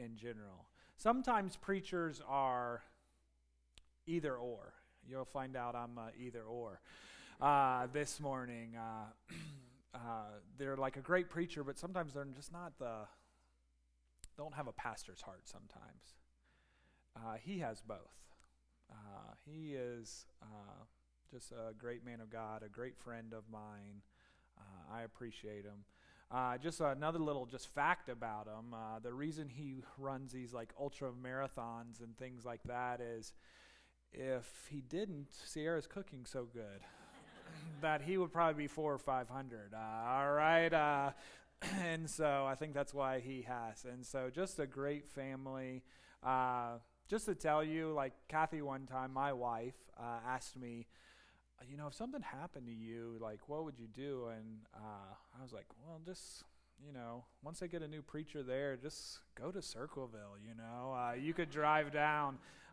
in general. Sometimes preachers are either or. You'll find out I'm either or this morning. They're like a great preacher, but sometimes they're just don't have a pastor's heart sometimes. He has both. He is just a great man of God, a great friend of mine. I appreciate him. Just another little fact about him. The reason he runs these like ultra marathons and things like that is if he didn't, Sierra's cooking so good that he would probably be 400 or 500. All right. And so I think that's why he has. And so just a great family. Just to tell you, like Kathy one time, my wife, asked me, if something happened to you, like what would you do? And I was like, well, just, once I get a new preacher there, just go to Circleville, you could drive down.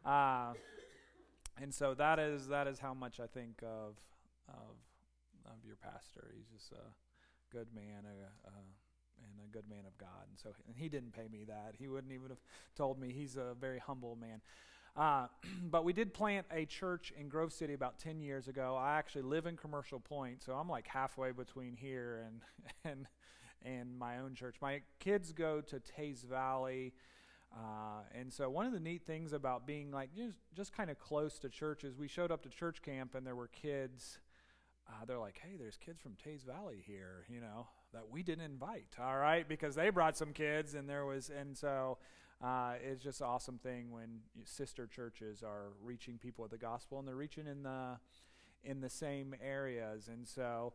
And so that is how much I think of your pastor. He's just a good man, and a good man of God. And he didn't pay me that. He wouldn't even have told me. He's a very humble man. But we did plant a church in Grove City about 10 years ago. I actually live in Commercial Point, so I'm like halfway between here and my own church. My kids go to Taze Valley. And so one of the neat things about being like just kind of close to church is we showed up to church camp and there were kids. They're like, hey, there's kids from Taze Valley here, that we didn't invite, all right, because they brought some kids so it's just an awesome thing when sister churches are reaching people with the gospel and they're reaching in the same areas. And so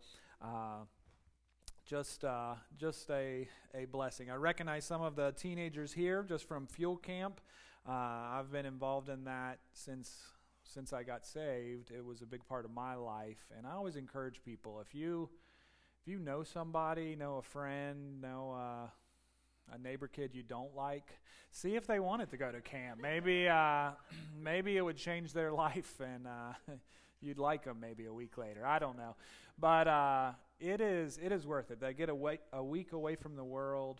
just a blessing. I recognize some of the teenagers here just from Fuel Camp. I've been involved in that since I got saved. It was a big part of my life, and I always encourage people, if you know somebody, know a friend, know a neighbor kid you don't like, see if they wanted to go to camp. Maybe it would change their life, and you'd like them maybe a week later. I don't know, but it is worth it. They get a week away from the world.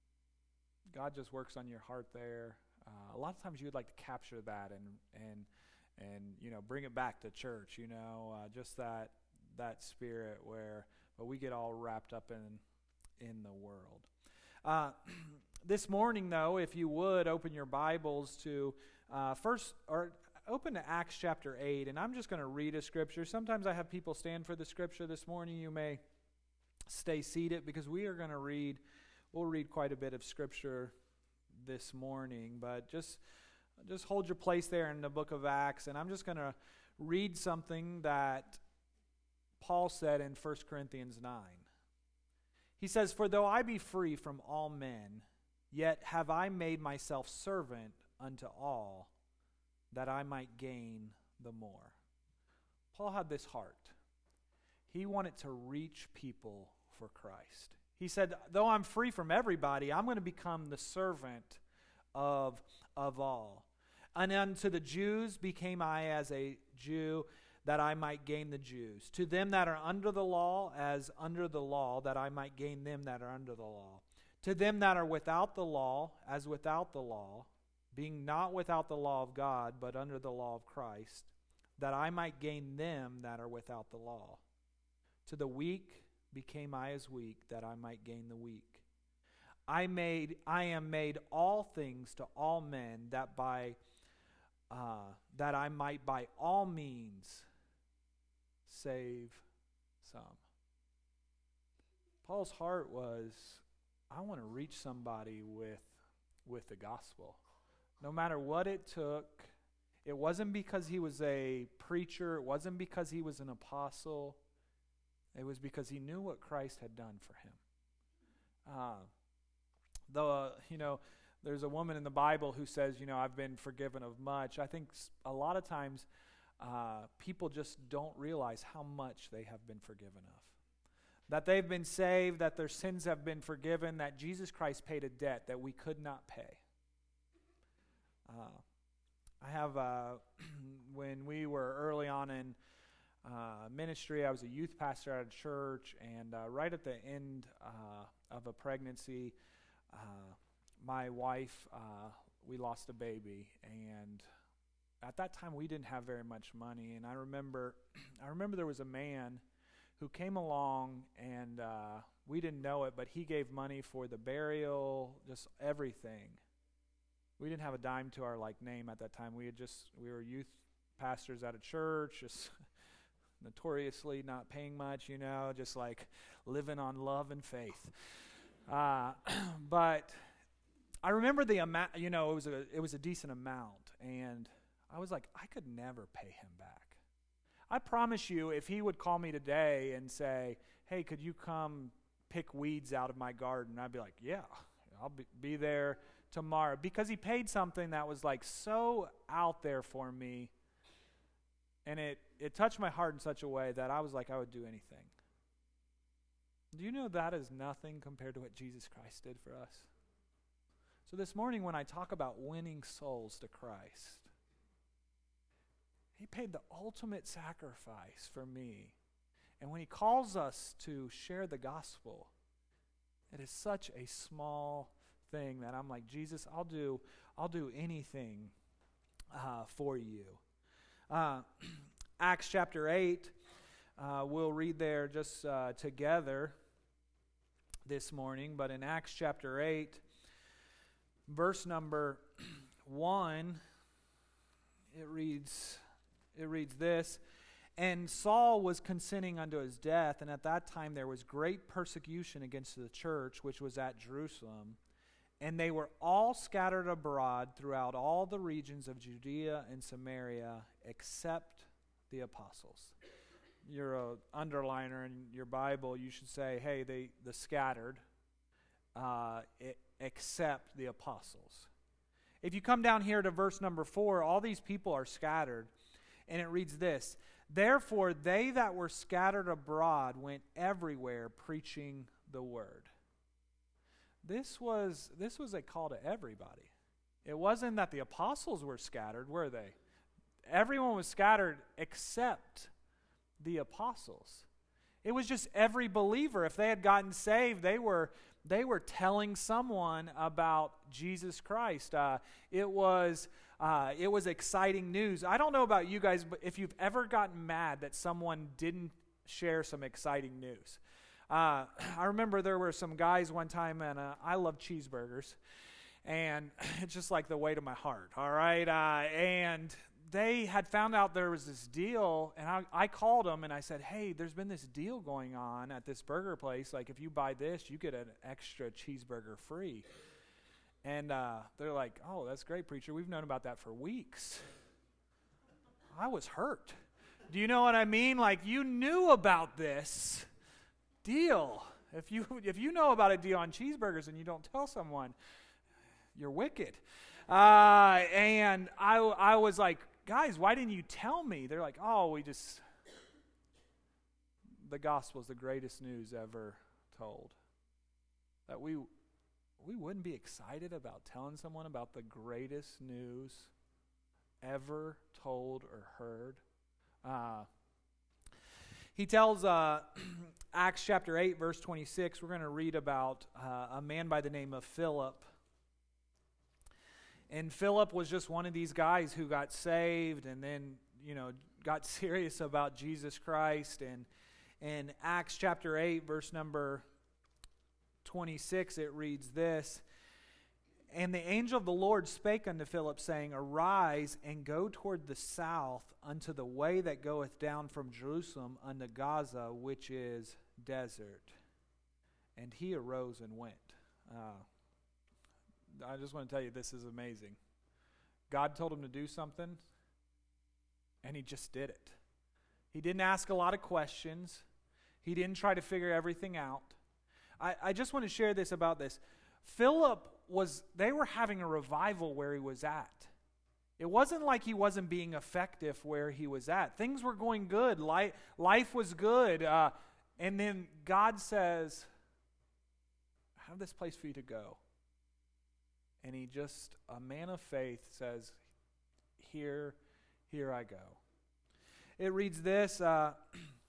God just works on your heart there. A lot of times you would like to capture that and bring it back to church. Just that spirit but we get all wrapped up in the world. This morning, though, if you would open your Bibles to open to Acts chapter 8, and I'm just going to read a scripture. Sometimes I have people stand for the scripture. This morning you may stay seated because we'll read quite a bit of scripture this morning, but just hold your place there in the book of Acts, and I'm just going to read something that Paul said in 1 Corinthians 9. He says, "For though I be free from all men, yet have I made myself servant unto all, that I might gain the more." Paul had this heart. He wanted to reach people for Christ. He said, though I'm free from everybody, I'm going to become the servant of all. And unto the Jews became I as a Jew, that I might gain the Jews. To them that are under the law, as under the law, that I might gain them that are under the law. To them that are without the law, as without the law, being not without the law of God, but under the law of Christ, that I might gain them that are without the law. To the weak became I as weak, that I might gain the weak. I am made all things to all men, that I might by all means save some. Paul's heart was, I want to reach somebody with the gospel. No matter what it took. It wasn't because he was a preacher. It wasn't because he was an apostle. It was because he knew what Christ had done for him. There's a woman in the Bible who says, I've been forgiven of much. I think a lot of times people just don't realize how much they have been forgiven of. That they've been saved, that their sins have been forgiven, that Jesus Christ paid a debt that we could not pay. I have, when we were early on in ministry, I was a youth pastor at a church, and right at the end of a pregnancy, my wife, we lost a baby, and at that time we didn't have very much money. And I remember there was a man who came along, and we didn't know it, but he gave money for the burial, just everything. We didn't have a dime to our name at that time. We were youth pastors at a church, just notoriously not paying much, just living on love and faith. But I remember the amount, it was a decent amount, and I was like, I could never pay him back. I promise you, if he would call me today and say, hey, could you come pick weeds out of my garden? I'd be like, yeah, I'll be there tomorrow. Because he paid something that was so out there for me, and it touched my heart in such a way that I was like, I would do anything. Do you know that is nothing compared to what Jesus Christ did for us? So this morning when I talk about winning souls to Christ, he paid the ultimate sacrifice for me. And when he calls us to share the gospel, it is such a small thing that I'm like, Jesus, I'll do anything for you. Acts chapter 8, we'll read there just together this morning. But in Acts chapter 8, verse number 1, it reads this: And Saul was consenting unto his death, and at that time there was great persecution against the church which was at Jerusalem. And they were all scattered abroad throughout all the regions of Judea and Samaria, except the apostles. You're an underliner in your Bible, you should say, hey, the scattered, except the apostles. If you come down here to verse number 4, all these people are scattered. And it reads this: Therefore they that were scattered abroad went everywhere preaching the word. This was a call to everybody. It wasn't that the apostles were scattered, were they? Everyone was scattered except the apostles. It was just every believer. If they had gotten saved, they were telling someone about Jesus Christ. It was exciting news. I don't know about you guys, but if you've ever gotten mad that someone didn't share some exciting news. I remember there were some guys one time, and I love cheeseburgers, and it's just like the weight of my heart, all right? And they had found out there was this deal, and I called them, and I said, hey, there's been this deal going on at this burger place. If you buy this, you get an extra cheeseburger free. And they're like, oh, that's great, preacher. We've known about that for weeks. I was hurt. Do you know what I mean? You knew about this deal. If you know about a deal on cheeseburgers and you don't tell someone, you're wicked. And I was like, guys, why didn't you tell me? They're like, oh, the gospel is the greatest news ever told. That we wouldn't be excited about telling someone about the greatest news ever told or heard. He tells Acts chapter 8, verse 26, we're going to read about a man by the name of Philip. And Philip was just one of these guys who got saved and then, got serious about Jesus Christ. And in Acts chapter 8, verse number 26, it reads this: And the angel of the Lord spake unto Philip, saying, Arise, and go toward the south unto the way that goeth down from Jerusalem unto Gaza, which is desert. And he arose and went. I just want to tell you, this is amazing. God told him to do something, and he just did it. He didn't ask a lot of questions. He didn't try to figure everything out. I just want to share this about this. Philip they were having a revival where he was at. It wasn't like he wasn't being effective where he was at. Things were going good. Life was good. And then God says, I have this place for you to go. And he just, a man of faith, says, here I go. It reads this,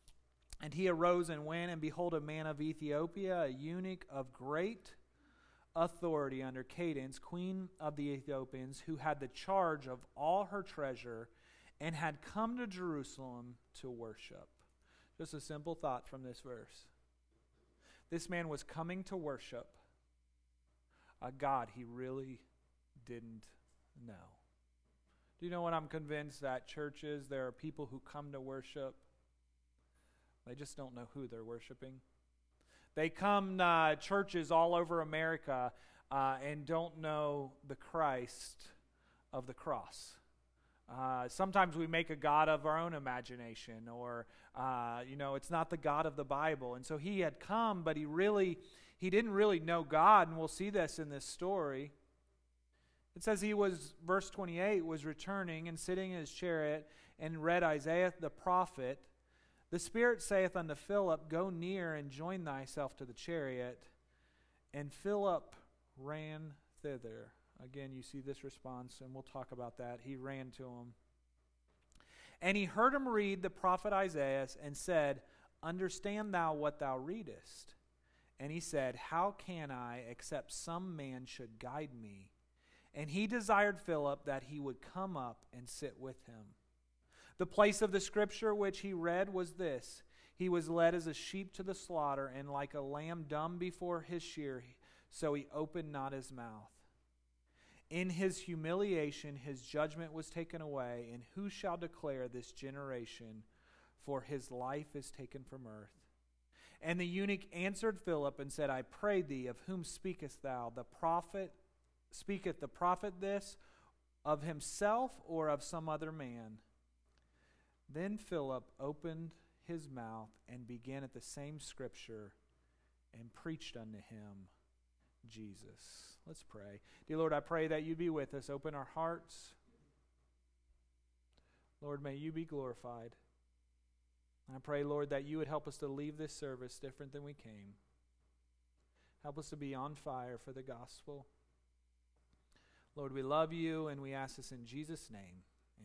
And he arose and went, and behold, a man of Ethiopia, a eunuch of great authority under Cadence, queen of the Ethiopians, who had the charge of all her treasure and had come to Jerusalem to worship. Just a simple thought from this verse. This man was coming to worship a God he really didn't know. Do you know what I'm convinced that churches, there are people who come to worship, they just don't know who they're worshiping. They come churches all over America and don't know the Christ of the cross. Sometimes we make a God of our own imagination, or it's not the God of the Bible. And so he had come, but he didn't really know God, and we'll see this in this story. It says he was, verse 28, was returning and sitting in his chariot and read Isaiah the prophet. The Spirit saith unto Philip, Go near and join thyself to the chariot. And Philip ran thither. Again, you see this response, and we'll talk about that. He ran to him. And he heard him read the prophet Isaiah, and said, Understand thou what thou readest? And he said, How can I, except some man should guide me? And he desired Philip that he would come up and sit with him. The place of the scripture which he read was this: He was led as a sheep to the slaughter, and like a lamb dumb before his shearer, so he opened not his mouth. In his humiliation his judgment was taken away, and who shall declare this generation? For his life is taken from earth. And the eunuch answered Philip and said, I pray thee, of whom speakest thou? Speaketh the prophet this, of himself or of some other man? Then Philip opened his mouth and began at the same scripture and preached unto him Jesus. Let's pray. Dear Lord, I pray that you be with us. Open our hearts. Lord, may you be glorified. I pray, Lord, that you would help us to leave this service different than we came. Help us to be on fire for the gospel. Lord, we love you, and we ask this in Jesus' name.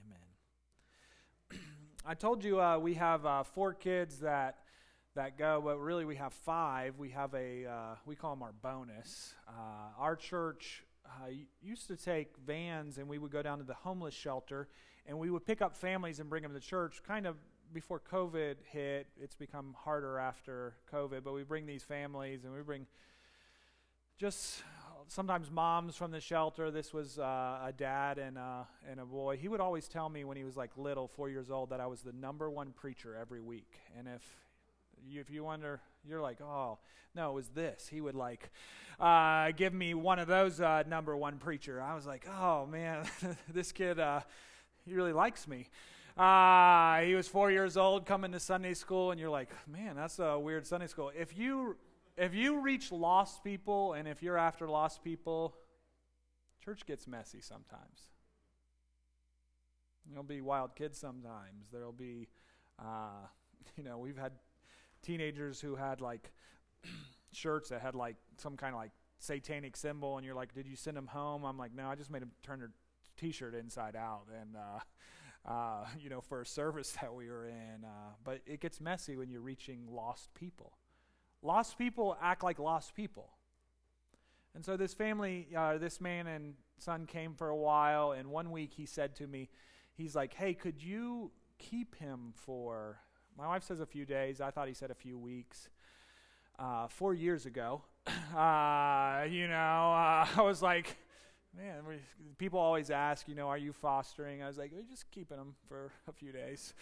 Amen. I told you we have 4 kids that go, but really we have 5. We have we call them our bonus. Our church used to take vans, and we would go down to the homeless shelter, and we would pick up families and bring them to church. Kind of before COVID hit, it's become harder after COVID, but we bring these families, and we bring just sometimes moms from the shelter. This was a dad and a boy. He would always tell me when he was like little, 4 years old, that I was the number 1 preacher every week. And if you wonder, you're like, oh, no, it was this. He would give me one of those number 1 preacher. I was like, oh, man, this kid, he really likes me. He was 4 years old coming to Sunday school, and you're like, man, that's a weird Sunday school. If you reach lost people, and if you're after lost people, church gets messy sometimes. There'll be wild kids sometimes. There'll be, we've had teenagers who had shirts that had some kind of satanic symbol, and you're like, did you send them home? I'm like, no, I just made them turn their t-shirt inside out, and for a service that we were in. But it gets messy when you're reaching lost people. Lost people act like lost people. And so this family, this man and son came for a while, and one week he said to me, he's like, hey, could you keep him for, my wife says a few days, I thought he said a few weeks, 4 years ago. I was like, man, people always ask, are you fostering? I was like, we're just keeping him for a few days.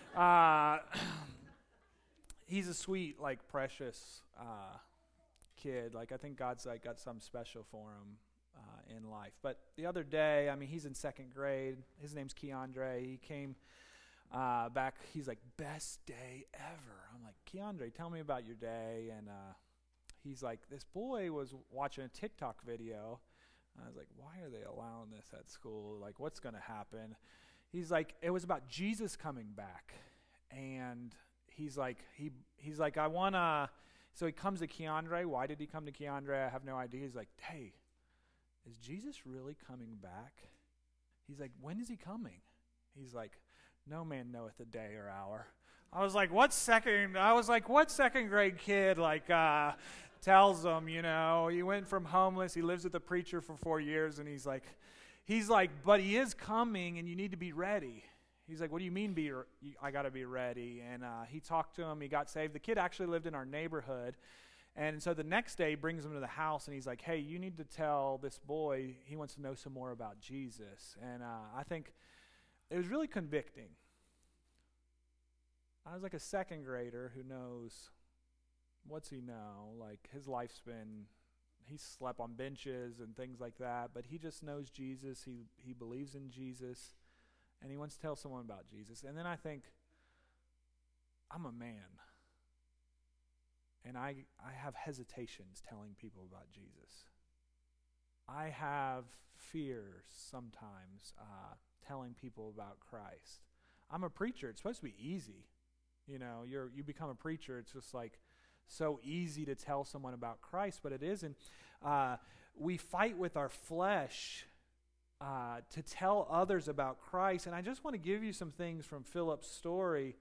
He's a sweet, precious kid. I think God's got something special for him in life. But the other day, he's in 2nd grade. His name's Keandre. He came back. He's like, best day ever. I'm like, Keandre, tell me about your day. And he's like, this boy was watching a TikTok video. I was like, why are they allowing this at school? What's going to happen? He's like, it was about Jesus coming back. And he's like, I want to, so he comes to Keandre. Why did he come to Keandre? I have no idea. He's like, hey, is Jesus really coming back? He's like, when is he coming? He's like, no man knoweth the day or hour, I was like, what second grade kid tells them, he went from homeless, he lives with a preacher for 4 years, and he's like, but he is coming, and you need to be ready. He's like, what do you mean I got to be ready? And he talked to him, he got saved. The kid actually lived in our neighborhood, and so the next day he brings him to the house, and he's like, hey, you need to tell this boy, he wants to know some more about Jesus. And I think it was really convicting. I was like a second grader who knows, what's he know? Like his life's been, he slept on benches and things like that, but he just knows Jesus. He believes in Jesus, and he wants to tell someone about Jesus. And then I think, I'm a man, and I have hesitations telling people about Jesus. I have fears sometimes telling people about Christ. I'm a preacher. It's supposed to be easy. You become a preacher, it's just like so easy to tell someone about Christ, but it isn't. We fight with our flesh to tell others about Christ. And I just want to give you some things from Philip's story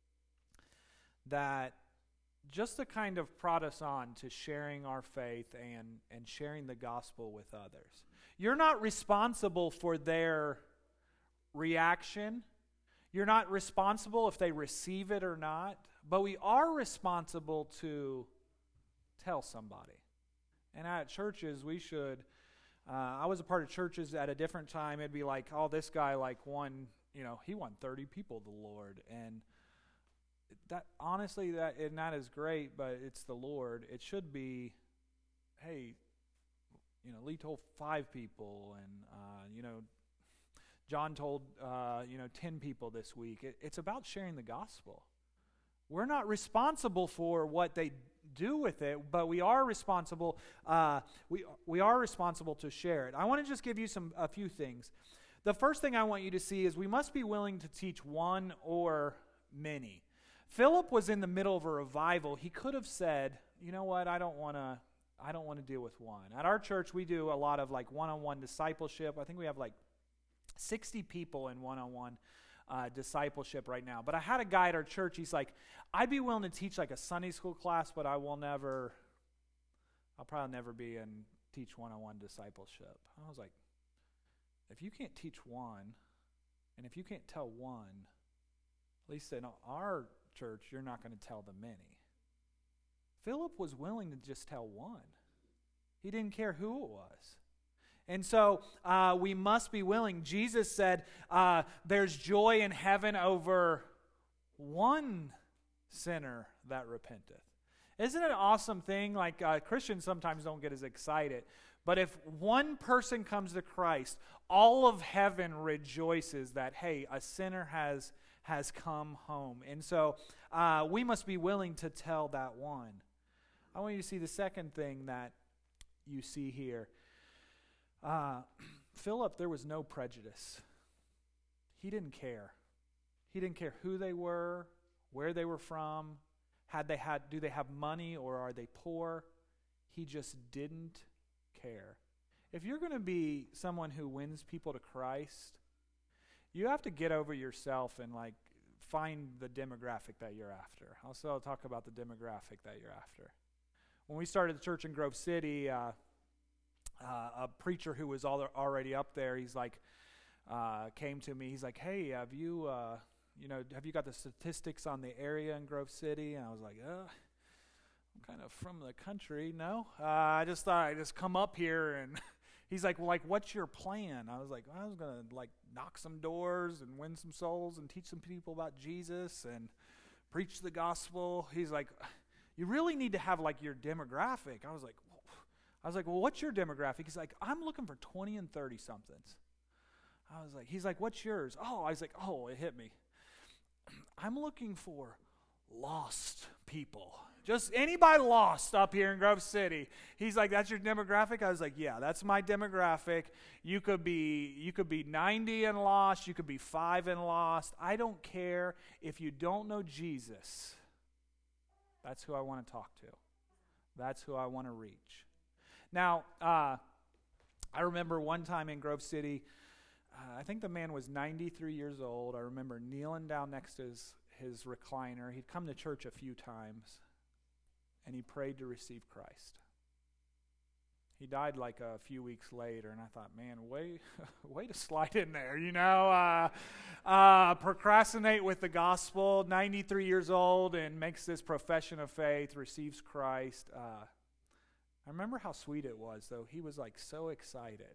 that just to kind of prod us on to sharing our faith and sharing the gospel with others. You're not responsible for their reaction. You're not responsible if they receive it or not, but we are responsible to tell somebody. And at churches, we should, I was a part of churches at a different time. It'd be like, oh, this guy he won 30 people to the Lord. And that, honestly, that is great, but it's the Lord. It should be, hey, Lee told 5 people, and, John told, 10 people this week. It's about sharing the gospel. We're not responsible for what they do with it, but we are responsible. We are responsible to share it. I want to just give you a few things. The first thing I want you to see is we must be willing to teach one or many. Philip was in the middle of a revival. He could have said, you know what, I don't want to deal with one. At our church, we do a lot of one-on-one discipleship. I think we have 60 people in one-on-one discipleship right now. But I had a guy at our church, he's like, I'd be willing to teach a Sunday school class, but I'll probably never teach one-on-one discipleship. I was like, if you can't teach one, and if you can't tell one, at least in our church, you're not going to tell the many. Philip was willing to just tell one. He didn't care who it was. And so we must be willing. Jesus said there's joy in heaven over one sinner that repenteth. Isn't it an awesome thing? Christians sometimes don't get as excited. But if one person comes to Christ, all of heaven rejoices that, hey, a sinner has come home. And so we must be willing to tell that one. I want you to see the second thing that you see here. Philip, there was no prejudice. He didn't care. He didn't care who they were, where they were from, do they have money or are they poor? He just didn't care. If you're going to be someone who wins people to Christ, you have to get over yourself and find the demographic that you're after. I'll talk about the demographic that you're after. When we started the church in Grove City, a preacher who was already up there, he's came to me. He's like, "Hey, have you got the statistics on the area in Grove City?" And I was like, I'm kind of from the country. No, I just thought I'd just come up here. And he's like, "Well, what's your plan?" I was like, "I was gonna knock some doors and win some souls and teach some people about Jesus and preach the gospel." He's like, "You really need to have your demographic." I was like, "Well, what's your demographic?" He's like, "I'm looking for 20 and 30 somethings." He's like, "What's yours?" I was like, it hit me. I'm looking for lost people. Just anybody lost up here in Grove City. He's like, "That's your demographic?" I was like, "Yeah, that's my demographic. You could be 90 and lost. You could be 5 and lost. I don't care. If you don't know Jesus, that's who I want to talk to. That's who I want to reach." Now, I remember one time in Grove City, I think the man was 93 years old. I remember kneeling down next to his recliner. He'd come to church a few times, and he prayed to receive Christ. He died like a few weeks later, and I thought, man, way to slide in there, procrastinate with the gospel, 93 years old, and makes this profession of faith, receives Christ. I remember how sweet it was, though. He was like so excited.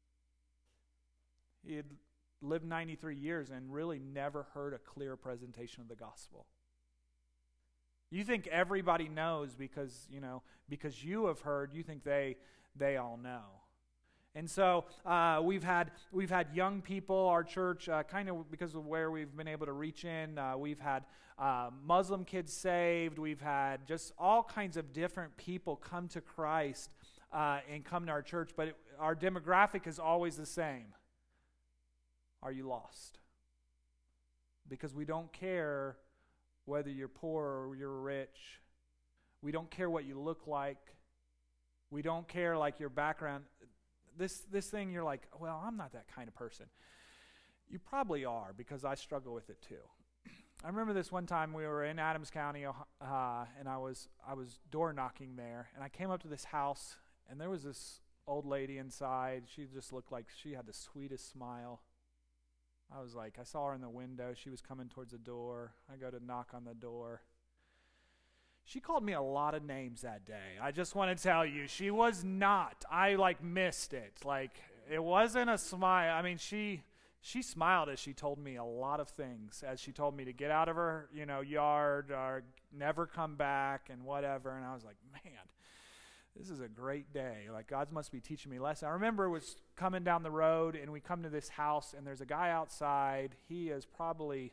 He had lived 93 years and really never heard a clear presentation of the gospel. You think everybody knows because you have heard, you think they all know. And so we've had young people, our church, kind of because of where we've been able to reach in. We've had Muslim kids saved. We've had just all kinds of different people come to Christ and come to our church. But our demographic is always the same. Are you lost? Because we don't care whether you're poor or you're rich. We don't care what you look like. We don't care like your background. This thing, you're like, well, I'm not that kind of person. You probably are, because I struggle with it too. I remember this one time we were in Adams County, and I was door knocking there, and I came up to this house, and there was this old lady inside. She just looked like she had the sweetest smile. I was like, I saw her in the window. She was coming towards the door. I go to knock on the door. She called me a lot of names that day. I just want to tell you, she was not. I missed it. It wasn't a smile. I mean, she smiled as she told me a lot of things, as she told me to get out of her, yard or never come back and whatever. And I was like, man, this is a great day. God must be teaching me a lesson. I remember it was coming down the road, and we come to this house, and there's a guy outside. He is probably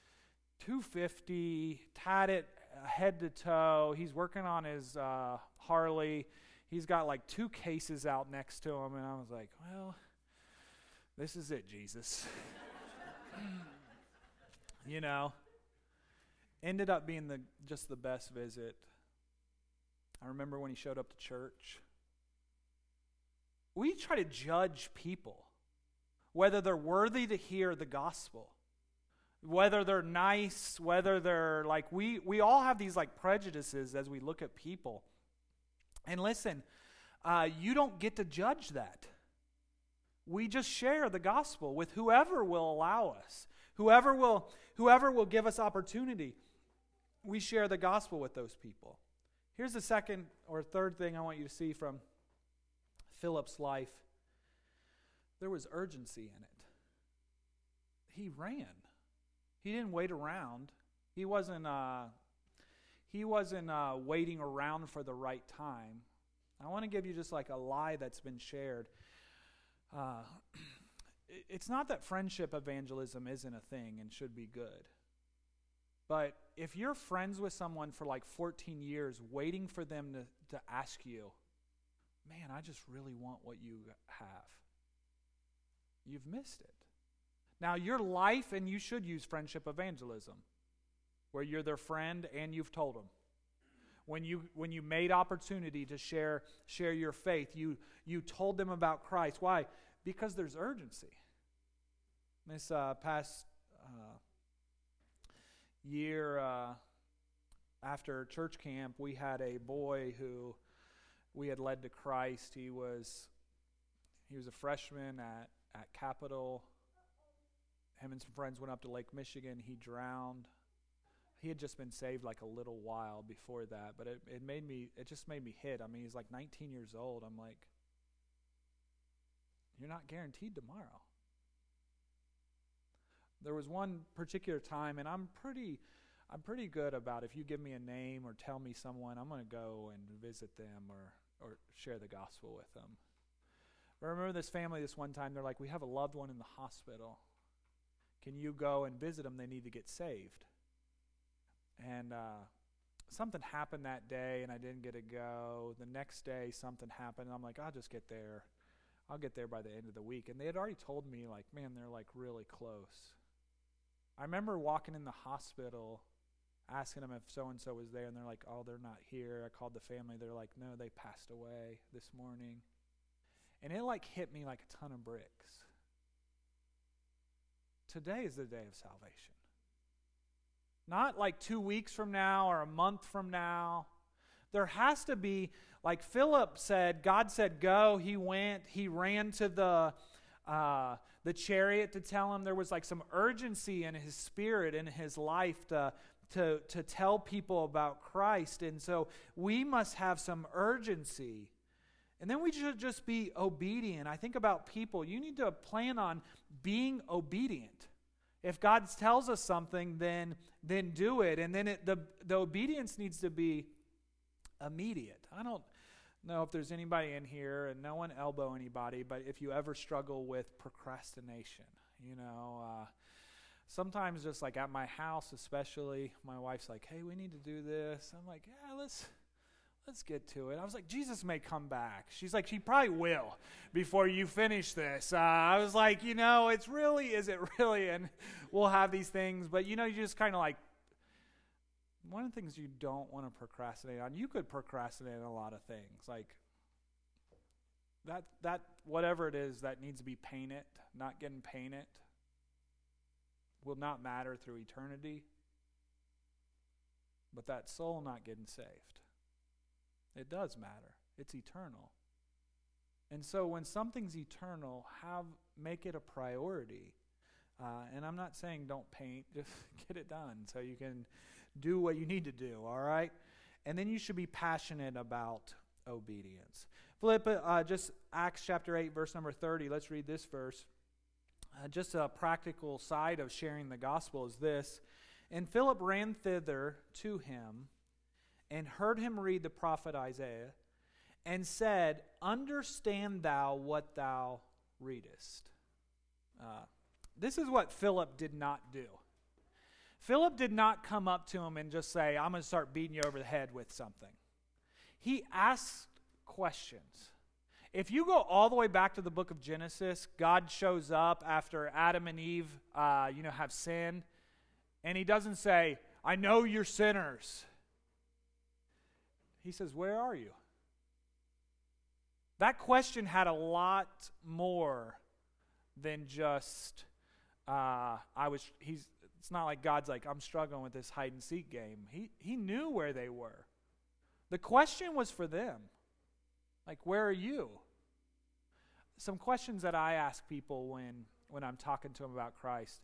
250, tatted head to toe. He's working on his Harley. He's got 2 cases out next to him, and I was like, well, this is it, Jesus. Ended up being just the best visit. I remember when he showed up to church. We try to judge people, whether they're worthy to hear the gospel, whether they're nice, whether they're we all have these prejudices as we look at people. And listen, you don't get to judge that. We just share the gospel with whoever will allow us, whoever will give us opportunity. We share the gospel with those people. Here's the second or third thing I want you to see from Philip's life. There was urgency in it. He ran. He didn't wait around. He wasn't waiting around for the right time. I want to give you just a lie that's been shared. It's not that friendship evangelism isn't a thing and should be good. But if you're friends with someone for 14 years, waiting for them to ask you, man, I just really want what you have, you've missed it. Now, your life, and you should use friendship evangelism, where you're their friend and you've told them. When you made opportunity to share your faith, you told them about Christ. Why? Because there's urgency. This past year after church camp, we had a boy who we had led to Christ. He was a freshman at Capitol. Him and some friends went up to Lake Michigan. He drowned. He had just been saved a little while before that, but it just made me hit. I mean, he's 19 years old. I'm like, you're not guaranteed tomorrow. There was one particular time, and I'm pretty good about, if you give me a name or tell me someone, I'm going to go and visit them or share the gospel with them. But I remember this family this one time, they're like, we have a loved one in the hospital. Can you go and visit them? They need to get saved. And something happened that day, and I didn't get to go. The next day, something happened, and I'm like, I'll just get there. I'll get there by the end of the week. And they had already told me, man, they're really close. I remember walking in the hospital, asking them if so-and-so was there, and they're like, oh, they're not here. I called the family. They're like, no, they passed away this morning. And it hit me like a ton of bricks. Today is the day of salvation. Not like 2 weeks from now or a month from now. There has to be, like Philip said, God said go, he went, he ran to the chariot to tell him. There was like some urgency in his spirit, in his life to tell people about Christ. And so we must have some urgency. And then we should just be obedient. I think about people. You need to plan on being obedient. If God tells us something, then do it. And then the obedience needs to be immediate. I don't know if there's anybody in here, and no one elbow anybody, but if you ever struggle with procrastination, sometimes just like at my house especially, my wife's like, hey, we need to do this. I'm like, yeah, let's get to it. I was like, Jesus may come back. She's like, he probably will before you finish this. I was like, is it really? And we'll have these things, but you just kind of like, one of the things you don't want to procrastinate on, you could procrastinate on a lot of things, like that whatever it is that needs to be painted, not getting painted, will not matter through eternity. But that soul not getting saved, it does matter. It's eternal. And so when something's eternal, make it a priority. And I'm not saying don't paint, just get it done so you can do what you need to do, all right? And then you should be passionate about obedience. Just Acts chapter 8, verse number 30. Let's read this verse. Just a practical side of sharing the gospel is this. And Philip ran thither to him and heard him read the prophet Isaiah and said, understand thou what thou readest. This is what Philip did not do. Philip did not come up to him and just say, I'm going to start beating you over the head with something. He asked questions. If you go all the way back to the book of Genesis, God shows up after Adam and Eve have sinned, and he doesn't say, I know you're sinners. He says, where are you? That question had a lot more than just, it's not like God's like, I'm struggling with this hide and seek game. He knew where they were. The question was for them. Like, where are you? Some questions that I ask people when I'm talking to them about Christ.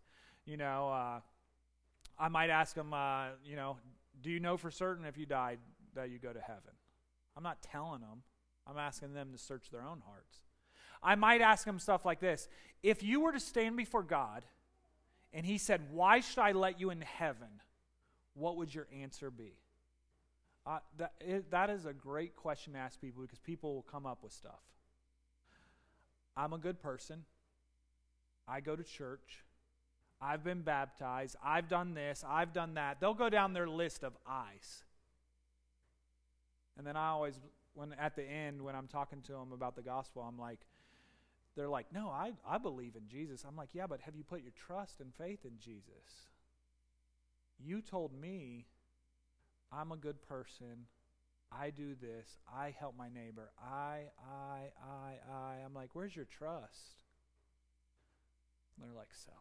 I might ask them, do you know for certain if you died that you go to heaven? I'm not telling them. I'm asking them to search their own hearts. I might ask them stuff like this. If you were to stand before God and he said, why should I let you in heaven? What would your answer be? That is a great question to ask people because people will come up with stuff. I'm a good person. I go to church. I've been baptized. I've done this. I've done that. They'll go down their list of I's. And then I always, at the end, when I'm talking to them about the gospel, they're like, no, I believe in Jesus. I'm like, yeah, but have you put your trust and faith in Jesus? You told me I'm a good person. I do this. I help my neighbor. I. I'm like, where's your trust? And they're like, self.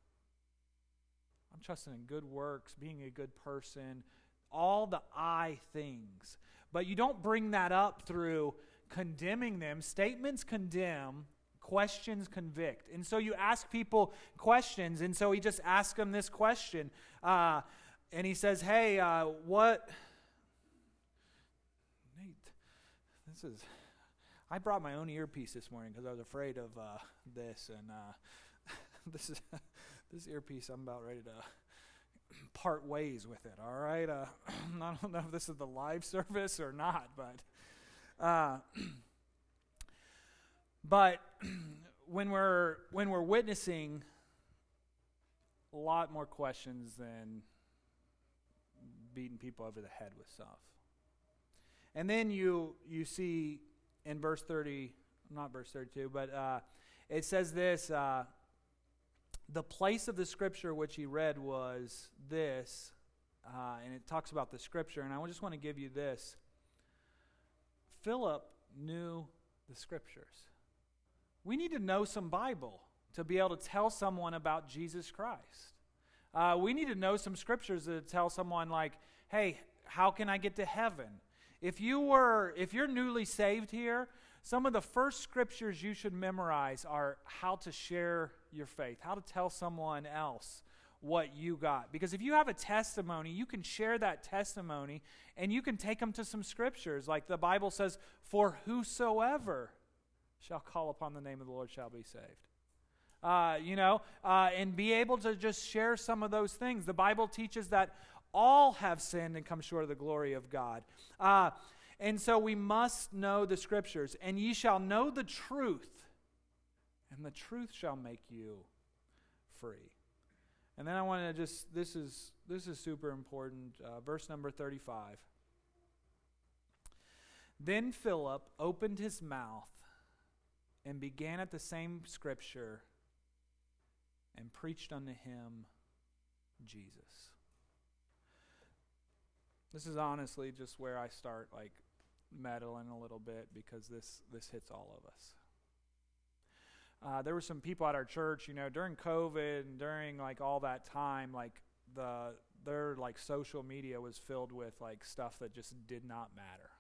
I'm trusting in good works, being a good person, all the I things. But you don't bring that up through condemning them. Statements condemn, questions convict. And so you ask people questions, and so he just asks them this question. And he says, hey, what... Nate, I brought my own earpiece this morning because I was afraid of this, and this earpiece, I'm about ready to part ways with it, all right? I don't know if this is the live service or not, but when we're witnessing, a lot more questions than beating people over the head with stuff. And then you see in verse 30, not verse 32, but it says this, the place of the scripture which he read was this, and it talks about the scripture, and I just want to give you this. Philip knew the scriptures. We need to know some Bible to be able to tell someone about Jesus Christ. We need to know some scriptures that tell someone like, hey, how can I get to heaven? If you're newly saved here, some of the first scriptures you should memorize are how to share your faith, how to tell someone else what you got. Because if you have a testimony, you can share that testimony and you can take them to some scriptures. Like the Bible says, for whosoever shall call upon the name of the Lord shall be saved. And be able to just share some of those things. The Bible teaches that all have sinned and come short of the glory of God. And so we must know the scriptures. And ye shall know the truth, and the truth shall make you free. And then I want to just, this is super important, verse number 35. Then Philip opened his mouth and began at the same scripture and preached unto him Jesus. This is honestly just where I start like meddling a little bit, because this hits all of us. There were some people at our church, during COVID and during like all that time, like their like social media was filled with like stuff that just did not matter.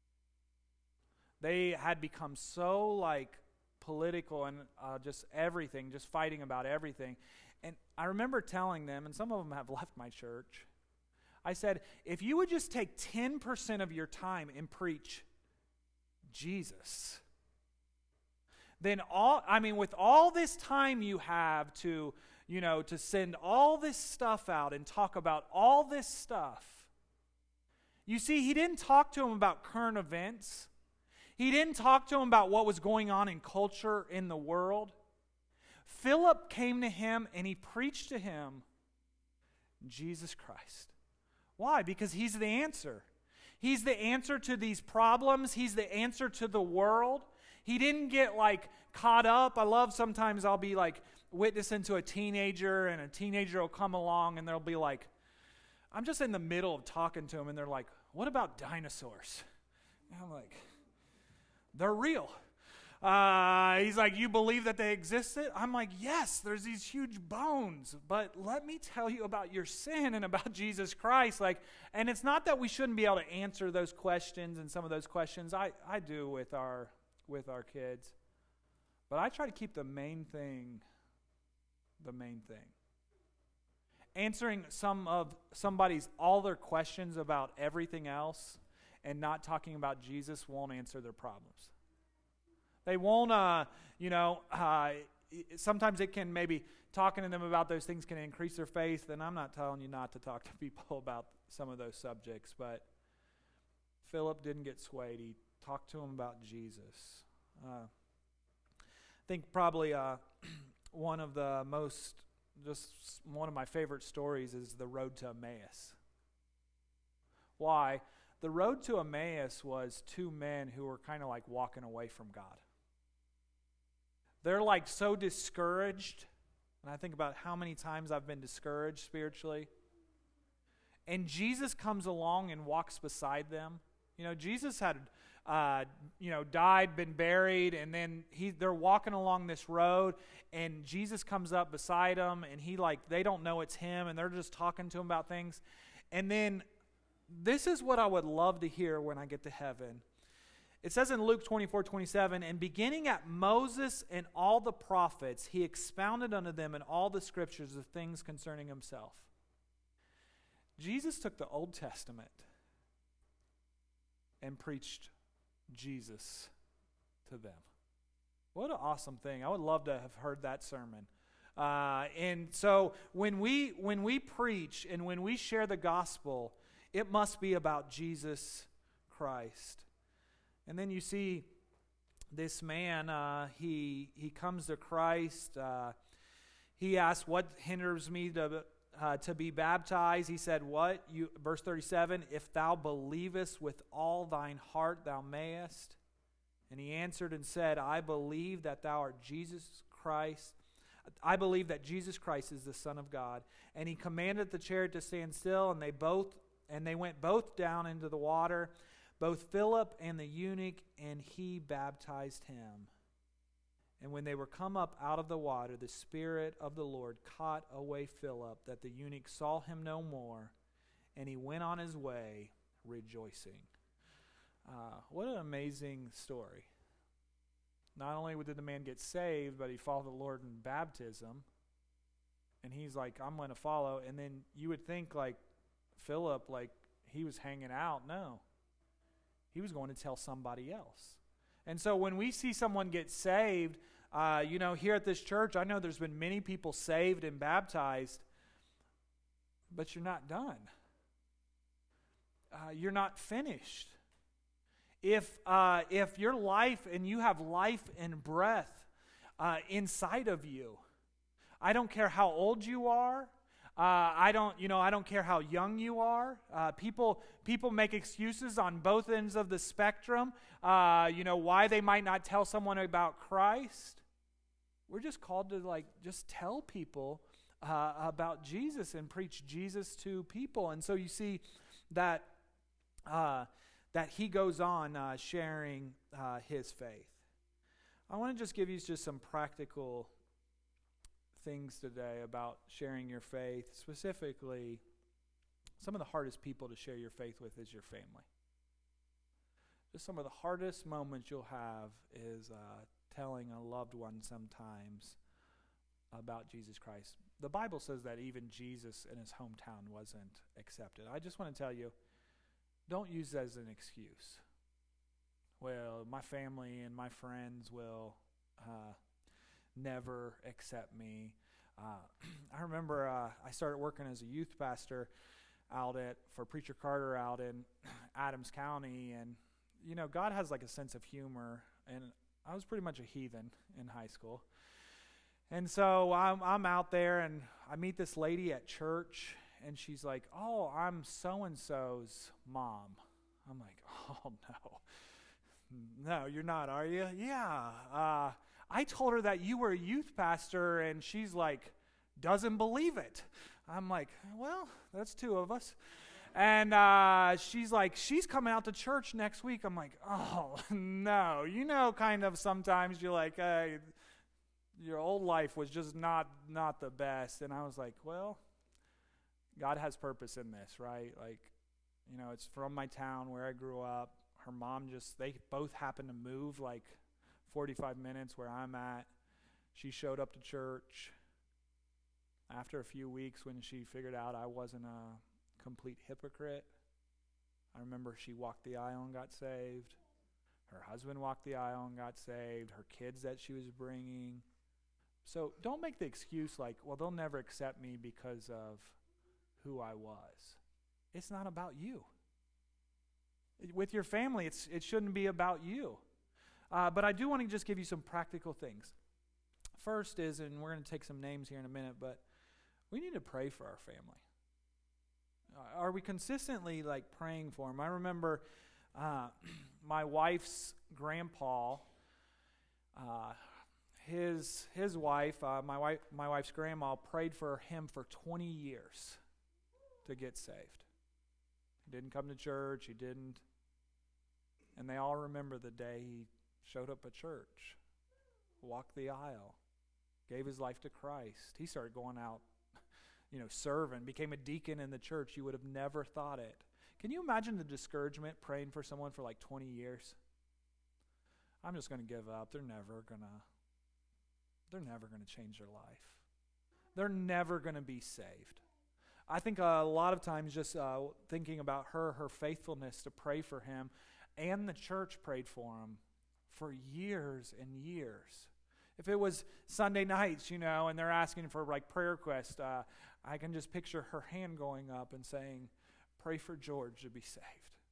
They had become so like political and just everything, just fighting about everything. And I remember telling them, and some of them have left my church, I said, if you would just take 10% of your time and preach Jesus, then with all this time you have to send all this stuff out and talk about all this stuff. You see, he didn't talk to him about current events. He didn't talk to him about what was going on in culture in the world. Philip came to him and he preached to him Jesus Christ. Why? Because he's the answer. He's the answer to these problems. He's the answer to the world. He didn't get like caught up. I love sometimes I'll be like witnessing to a teenager, and a teenager will come along and they'll be like, I'm just in the middle of talking to them and they're like, what about dinosaurs? And I'm like, they're real. He's like, you believe that they existed? I'm like, yes, there's these huge bones, but let me tell you about your sin and about Jesus Christ. And it's not that we shouldn't be able to answer those questions, and some of those questions I do with our kids, but I try to keep the main thing. Answering somebody's all their questions about everything else and not talking about Jesus won't answer their problems. They won't, sometimes it can maybe, talking to them about those things can increase their faith, and I'm not telling you not to talk to people about some of those subjects, but Philip didn't get swayed. He talked to him about Jesus. I think probably one of my favorite stories is the road to Emmaus. Why? The road to Emmaus was two men who were kind of like walking away from God. They're like so discouraged, and I think about how many times I've been discouraged spiritually. And Jesus comes along and walks beside them. Jesus had died, been buried, and then they're walking along this road, and Jesus comes up beside them, and they don't know it's him, and they're just talking to him about things. And then this is what I would love to hear when I get to heaven. It says in Luke 24:27, and beginning at Moses and all the prophets, he expounded unto them in all the scriptures the things concerning himself. Jesus took the Old Testament and preached Jesus to them. What an awesome thing. I would love to have heard that sermon. And so when we preach and when we share the gospel, it must be about Jesus Christ. And then you see this man, he comes to Christ. He asks, what hinders me to be baptized? He said, what? Verse 37, if thou believest with all thine heart, thou mayest. And he answered and said, I believe that thou art Jesus Christ. I believe that Jesus Christ is the Son of God. And he commanded the chariot to stand still, and they went both down into the water, both Philip and the eunuch, and he baptized him. And when they were come up out of the water, the Spirit of the Lord caught away Philip, that the eunuch saw him no more, and he went on his way rejoicing. What an amazing story. Not only did the man get saved, but he followed the Lord in baptism. And he's like, I'm going to follow. And then you would think like Philip, like he was hanging out. No. He was going to tell somebody else. And so when we see someone get saved, here at this church, I know there's been many people saved and baptized, but you're not done. You're not finished. If your life and you have life and breath inside of you, I don't care how old you are. I don't care how young you are. People make excuses on both ends of the spectrum. Why they might not tell someone about Christ. We're just called to just tell people about Jesus and preach Jesus to people. And so you see that he goes on sharing his faith. I want to just give you just some practical things today about sharing your faith. Specifically, some of the hardest people to share your faith with is your family. Just some of the hardest moments you'll have is telling a loved one sometimes about Jesus Christ. The Bible says that even Jesus in his hometown wasn't accepted. I just want to tell you, don't use that as an excuse. Well, my family and my friends will never accept me. I remember I started working as a youth pastor for Preacher Carter out in Adams County, and God has like a sense of humor, and I was pretty much a heathen in high school. And so I'm out there, and I meet this lady at church, and she's like, "Oh, I'm so-and-so's mom." I'm like, "Oh, no. No, you're not, are you?" "Yeah. I told her that you were a youth pastor," and she's like, doesn't believe it. I'm like, "Well, that's two of us." And she's like, "She's coming out to church next week." I'm like, "Oh, no." Kind of sometimes you're like, "Hey, your old life was just not the best." And I was like, well, God has purpose in this, right? It's from my town where I grew up. Her mom they both happened to move 45 minutes where I'm at. She showed up to church after a few weeks when she figured out I wasn't a complete hypocrite. I remember she walked the aisle and got saved. Her husband walked the aisle and got saved. Her kids that she was bringing. So don't make the excuse well, they'll never accept me because of who I was. It's not about you. With your family, it shouldn't be about you. But I do want to just give you some practical things. First is, and we're going to take some names here in a minute, but we need to pray for our family. Are we consistently praying for them? I remember my wife's grandpa, his wife, my wife's grandma prayed for him for 20 years to get saved. He didn't come to church. He didn't. And they all remember the day he showed up at church, walked the aisle, gave his life to Christ. He started going out, serving, became a deacon in the church. You would have never thought it. Can you imagine the discouragement praying for someone for 20 years? I'm just going to give up. They're never going to change their life. They're never going to be saved. I think a lot of times just thinking about her faithfulness to pray for him, and the church prayed for him for years and years. If it was Sunday nights, and they're asking for prayer requests, I can just picture her hand going up and saying, "Pray for George to be saved."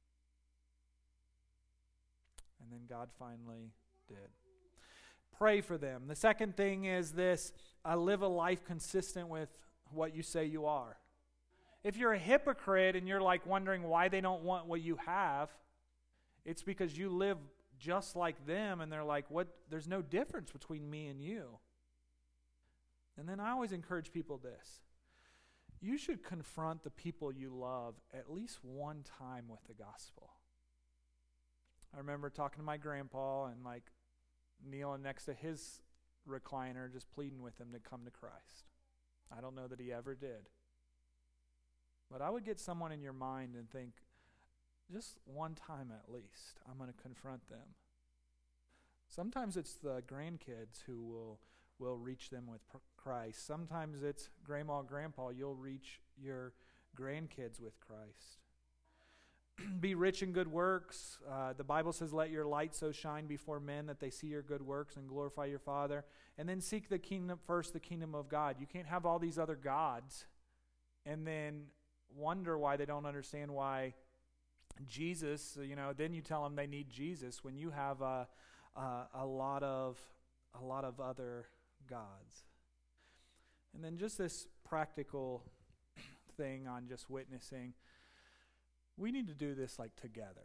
And then God finally did. Pray for them. The second thing is this: live a life consistent with what you say you are. If you're a hypocrite and you're wondering why they don't want what you have, it's because you live just like them, and they're like, "What? There's no difference between me and you." And then I always encourage people this: you should confront the people you love at least one time with the gospel. I remember talking to my grandpa and kneeling next to his recliner just pleading with him to come to Christ. I don't know that he ever did. But I would get someone in your mind and think, just one time at least, I'm going to confront them. Sometimes it's the grandkids who will reach them with Christ. Sometimes it's grandma, grandpa, you'll reach your grandkids with Christ. Be rich in good works. The Bible says, let your light so shine before men that they see your good works and glorify your Father. And then seek the kingdom first, the kingdom of God. You can't have all these other gods and then wonder why they don't understand why Jesus, then you tell them they need Jesus when you have a lot of other gods. And then just this practical thing on just witnessing. We need to do this like together.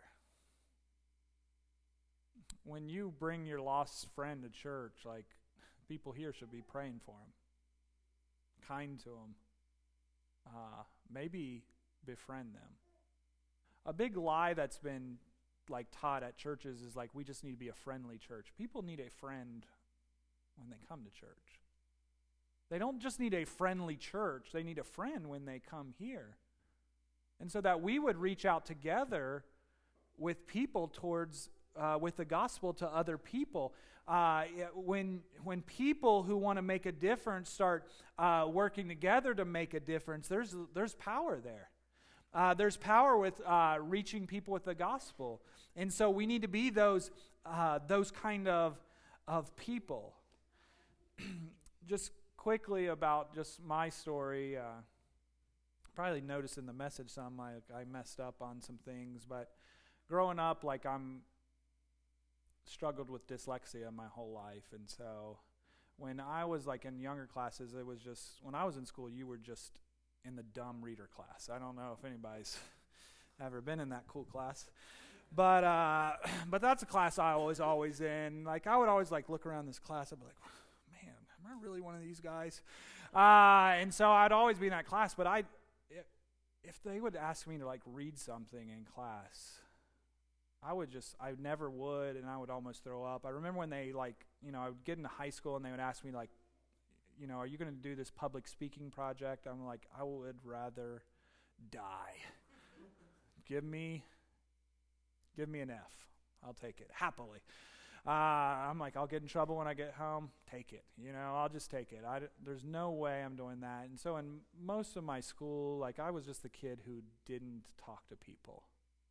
When you bring your lost friend to church, like people here should be praying for him, kind to him, maybe befriend them. A big lie that's been like taught at churches is like we just need to be a friendly church. People need a friend when they come to church. They don't just need a friendly church. They need a friend when they come here. And so that we would reach out together with people towards, with the gospel to other people. When people who want to make a difference start working together to make a difference, there's power there. There's power with reaching people with the gospel. And so we need to be those kind of people. Just quickly about just my story. Probably noticed in the message some I messed up on some things, but growing up, like I'm struggled with dyslexia my whole life, and so when I was like in younger classes, it was just when I was in school, you were just in the dumb reader class. I don't know if anybody's ever been in that cool class, but that's a class I was always in. Like I would always like look around this class, I'd be like, man, am I really one of these guys? And so I'd always be in that class, but if they would ask me to like read something in class, I never would, and I would almost throw up. I remember when they I would get into high school and they would ask me like, are you going to do this public speaking project? I'm like, I would rather die. Give me an F. I'll take it happily. I'm like, I'll get in trouble when I get home. Take it. I'll just take it. There's no way I'm doing that. And so in most of my school, like I was just the kid who didn't talk to people.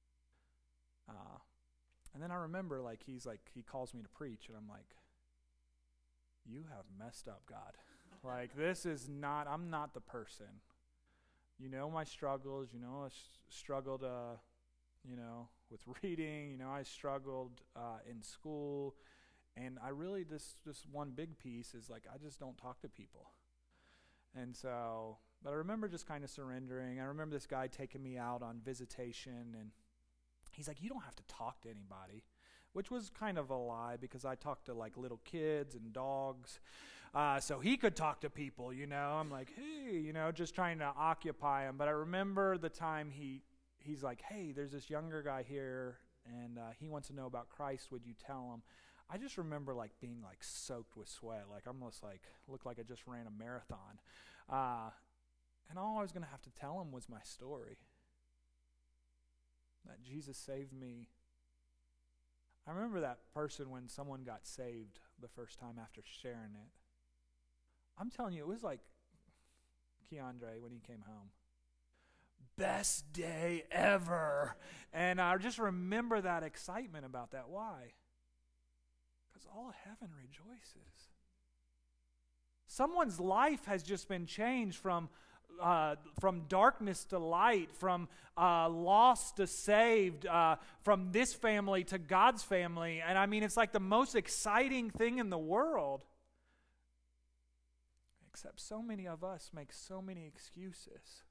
And then I remember he calls me to preach, and I'm like, you have messed up, God. Like this is not, I'm not the person. My struggles, I struggled, with reading, I struggled in school, and I really, this one big piece is like, I just don't talk to people. And so, but I remember just kind of surrendering. I remember this guy taking me out on visitation, and he's like, you don't have to talk to anybody, which was kind of a lie because I talked to like little kids and dogs. So he could talk to people, I'm like, hey, just trying to occupy him. But I remember the time he's like, hey, there's this younger guy here, and he wants to know about Christ. Would you tell him? I just remember like being like soaked with sweat, like almost like looked like I just ran a marathon. And all I was going to have to tell him was my story, that Jesus saved me. I remember that person when someone got saved the first time after sharing it. I'm telling you, it was like Keandre when he came home. Best day ever. And I just remember that excitement about that. Why? Because all of heaven rejoices. Someone's life has just been changed from darkness to light, from lost to saved, from this family to God's family. And I mean, it's like the most exciting thing in the world. Except so many of us make so many excuses.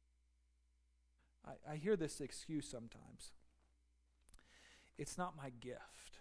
I hear this excuse sometimes. It's not my gift.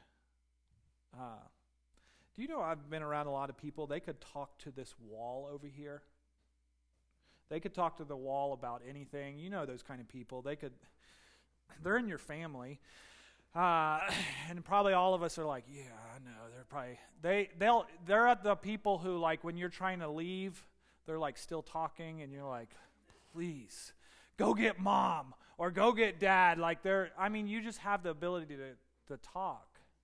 Do you know I've been around a lot of people, they could talk to this wall over here. They could talk to the wall about anything. Those kind of people. They're in your family. And probably all of us are like, yeah, I know. They're probably they're at the people who, like, when you're trying to leave, they're like still talking, and you're like, please go get mom or go get dad. Like, you just have the ability to talk.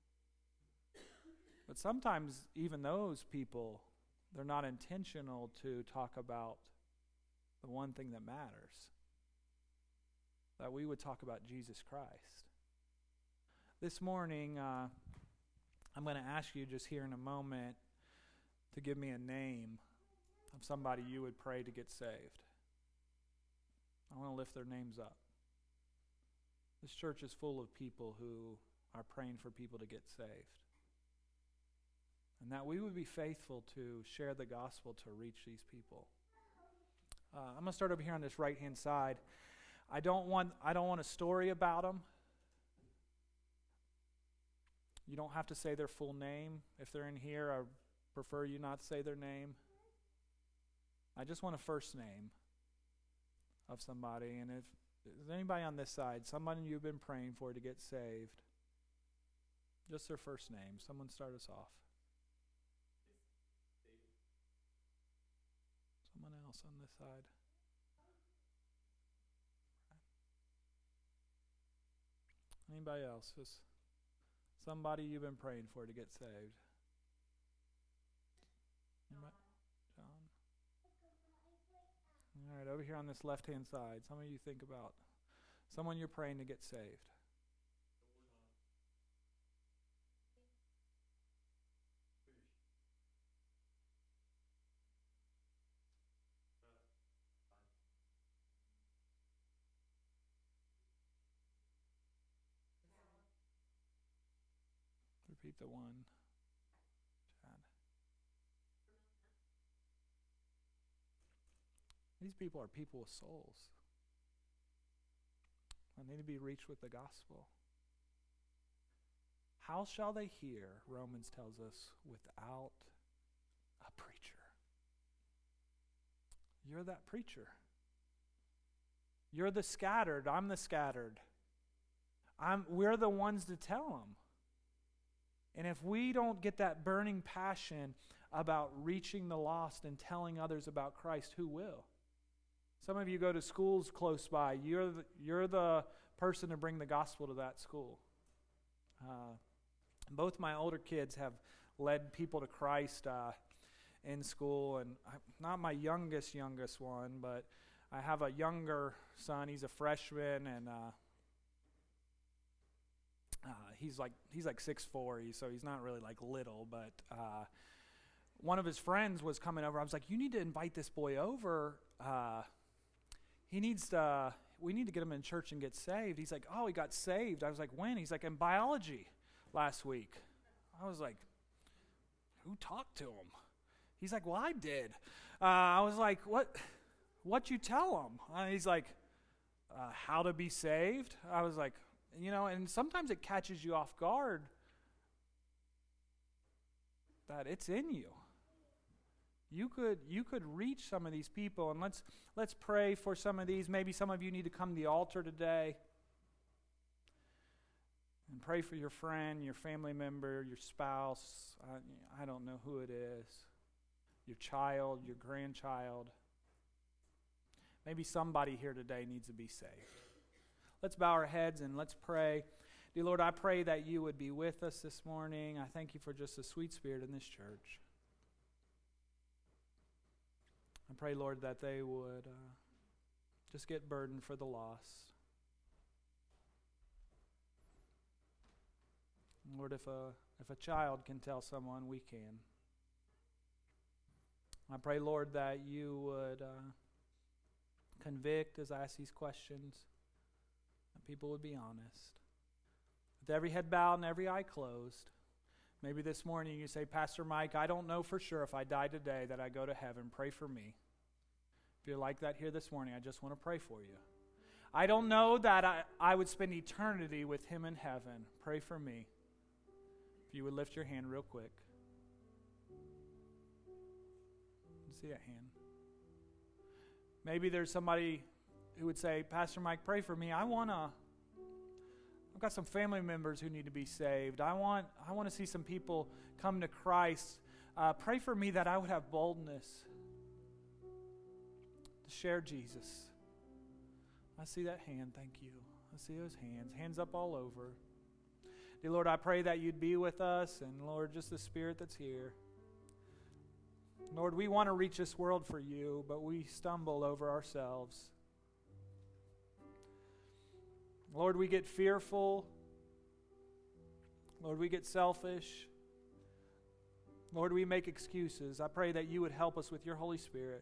But sometimes even those people, they're not intentional to talk about the one thing that matters. That we would talk about Jesus Christ. This morning, I'm going to ask you just here in a moment to give me a name of somebody you would pray to get saved. I want to lift their names up. This church is full of people who are praying for people to get saved. And that we would be faithful to share the gospel to reach these people. I'm going to start over here on this right-hand side. I don't want a story about them. You don't have to say their full name. If they're in here, I prefer you not say their name. I just want a first name of somebody. And if there's anybody on this side, somebody you've been praying for to get saved, just their first name. Someone start us off. Someone else on this side. Anybody else? Just somebody you've been praying for to get saved. Anybody? John. All right, over here on this left-hand side, some of you think about someone you're praying to get saved. Repeat the one. Chad. These people are people with souls. They need to be reached with the gospel. How shall they hear, Romans tells us, without a preacher? You're that preacher. You're the scattered. I'm the scattered. We're the ones to tell them. And if we don't get that burning passion about reaching the lost and telling others about Christ, who will? Some of you go to schools close by. You're the person to bring the gospel to that school. Both my older kids have led people to Christ in school, and not my youngest one, but I have a younger son. He's a freshman, and he's like 6'4", so he's not really like little, but one of his friends was coming over. I was like, you need to invite this boy over. We need to get him in church and get saved. He's like, oh, he got saved. I was like, when? He's like, in biology last week. I was like, who talked to him? He's like, well, I did. I was like, what you tell him? He's like, how to be saved? I was like, and sometimes it catches you off guard that it's in you. You could reach some of these people, and let's pray for some of these. Maybe some of you need to come to the altar today and pray for your friend, your family member, your spouse. I don't know who it is. Your child, your grandchild. Maybe somebody here today needs to be saved. Let's bow our heads and let's pray. Dear Lord, I pray that you would be with us this morning. I thank you for just the sweet spirit in this church. I pray, Lord, that they would just get burdened for the lost. Lord, if a child can tell someone, we can. I pray, Lord, that you would convict as I ask these questions, that people would be honest. With every head bowed and every eye closed, maybe this morning you say, Pastor Mike, I don't know for sure if I die today that I go to heaven. Pray for me. If you're like that here this morning, I just want to pray for you. I don't know that I would spend eternity with him in heaven. Pray for me. If you would lift your hand real quick. See that hand? Maybe there's somebody who would say, Pastor Mike, pray for me. I want I've got some family members who need to be saved. I want to see some people come to Christ. Pray for me that I would have boldness to share Jesus. I see that hand. Thank you. I see those hands. Hands up all over. Dear Lord, I pray that you'd be with us, and Lord, just the Spirit that's here. Lord, we want to reach this world for you, but we stumble over ourselves. Lord, we get fearful. Lord, we get selfish. Lord, we make excuses. I pray that you would help us with your Holy Spirit,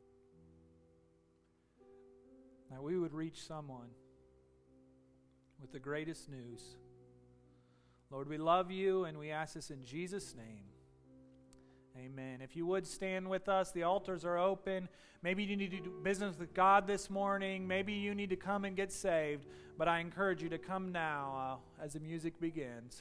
that we would reach someone with the greatest news. Lord, we love you, and we ask this in Jesus' name. Amen. If you would stand with us, the altars are open. Maybe you need to do business with God this morning. Maybe you need to come and get saved. But I encourage you to come now as the music begins.